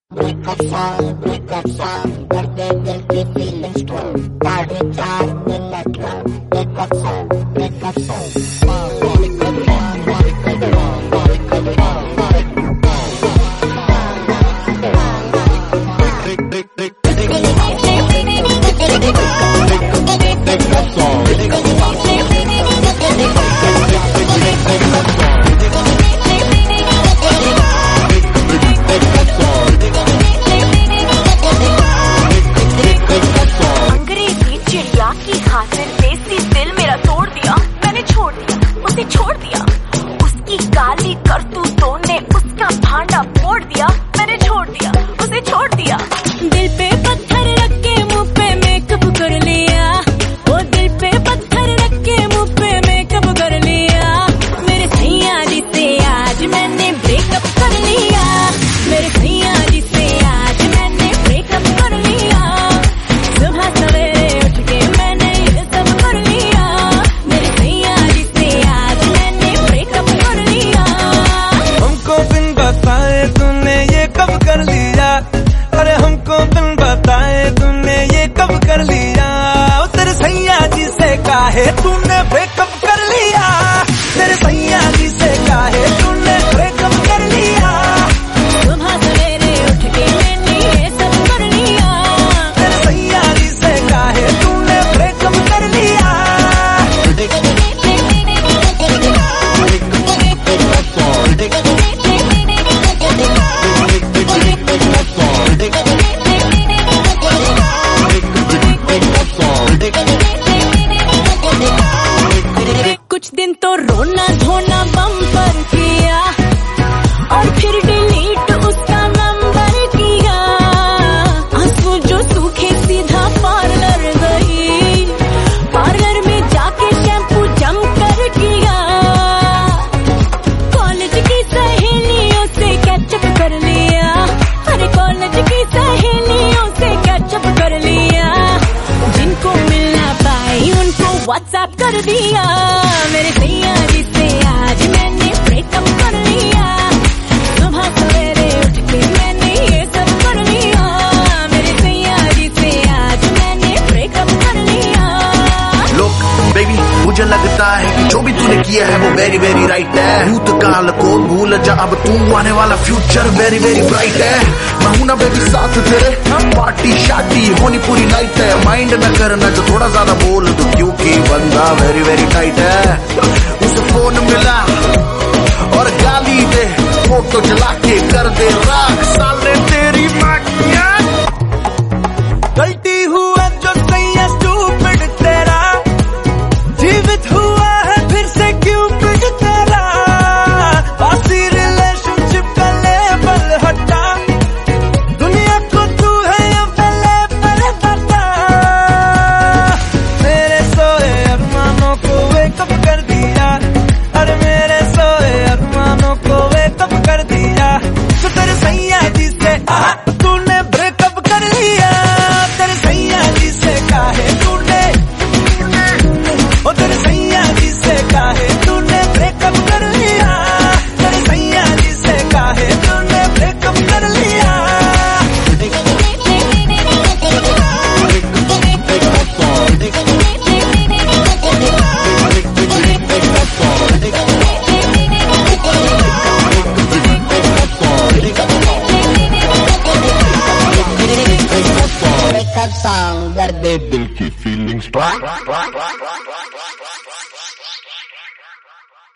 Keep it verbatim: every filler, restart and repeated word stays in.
Breakup song, breakup song, दर्द दिल की feelings को साढ़े चार मिनट का breakup song, breakup song. Breakup song, breakup song, breakup song, breakup छोड़ दिया उसकी गाली करतूतों ने उसका भांडा फोड़ दिया। मैंने छोड़ दिया उसे छोड़ दिया। दिल पे पत्थर रख के मुंह पे मेकअप कर लिया। वो दिल पे पत्थर रख के मुंह पे मेकअप कर लिया। मेरे सैया जी से आज मैंने ब्रेकअप कर लिया। मेरे सैया जी से आज मैंने ब्रेकअप कर लिया। सुबह सवेरे उठ के मैंने ये सब कर लिया। मेरे सैया जी से आज मैंने ब्रेकअप कर लिया। हमको बिन बताए तूने ये कब कर लिया। अरे हमको बिन बताए तूने ये कब कर लिया। तेरे सैया जी से काहे तूने ब्रेकअप कर लिया। तेरे सैया जी से काहे तूने ब्रेकअप कर लिया। सुबह सवेरे उठ के मैंने ये सब कर लिया। तेरे सैया जी से काहे तूने ब्रेकअप कर लिया। कुछ दिन तो रोना धोना बम्पर किया और फिर डिलीट उसका नंबर किया। आंसू जो सूखे सीधा पार्लर गई। पार्लर में जाके शैम्पू जम कर किया। कॉलेज की सहेलियों से कैचअप कर लिया। अरे कॉलेज की सहेलियों से कैचअप कर लिया। जिनको मिलना पाई उनको व्हाट्सएप कर दिया। मेरे सैया जी से आज मैंने ब्रेकअप कर लिया। सुबह सवेरे उठ के मैंने ये सब कर लिया। मेरे सैया जी से आज मैंने ब्रेकअप कर लिया। लोग बेबी मुझे लगता है कि जो भी तूने किया है वो वेरी वेरी राइट है। भूतकाल को भूल जा अब तू आने वाला फ्यूचर वेरी वेरी ब्राइट है। मैं हूं ना बेबी साथ तेरे पार्टी शादी होनी पूरी नाइट है। माइंड न करना जो थोड़ा ज्यादा बोल दो क्योंकि बंदा वेरी वेरी टाइट है। उसे फोन मिला और गाली दे फोटो जला के कर दे राख साले तेरी माँ की गलती हुआ जो सैया स्टूपिड तेरा। जीवित हुआ है फिर से क्यूपिड तेरा। बासी रिलेशनशिप का लेबल हटा। दुनिया को तू है अवेलेबल बता। मेरे सोए अरमानों को वेकअप कर दिया। अरे मेरे सोए अरमानों को वेकअप कर दिया। तो तेरे सैया जी से आ तूने ब्रेकअप कर लिया। तेरे सैया जी से काहे तूने ओ तेरे सैया जी से काहे तूने ब्रेकअप कर लिया। तेरे सैया जी से काहे तूने ब्रेकअप कर लिया। Breakup song, दर्द दिल की फीलिंग्स